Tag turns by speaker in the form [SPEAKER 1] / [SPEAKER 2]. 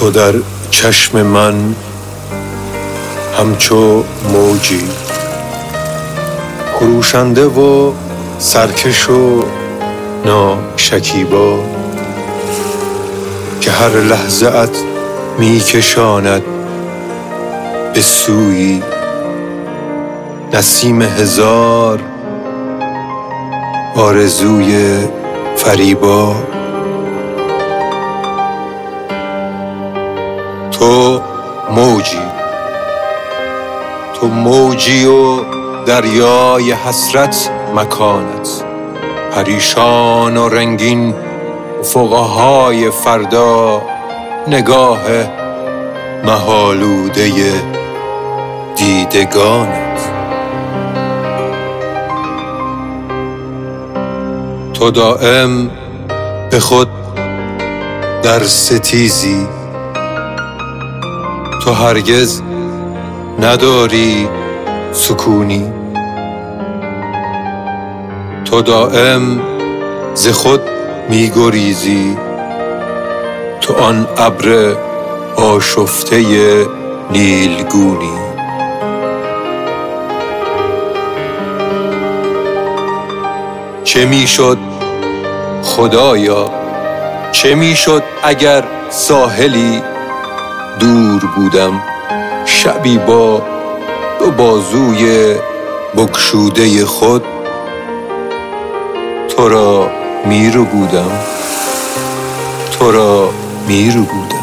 [SPEAKER 1] تو در چشم من همچو موجی خروشنده و سرکش و ناشکیبا که هر لحظه ات می کشاند به سویی نسیم هزار آرزوی فریبا. تو موجی و دریای حسرت مکانت، پریشان و رنگین افقهای فردا نگاه محالوده دیدگانت. تو دائم به خود در ستیزی، تو هرگز نداری سکونی، تو دائم ز خود می‌گریزی، تو آن ابر آشفته نیلگونی. چه میشد خدایا، چه میشد اگر ساحلی دور بودم، شبی با دو بازوی بگشوده خود تو را میربودم، تو را میربودم.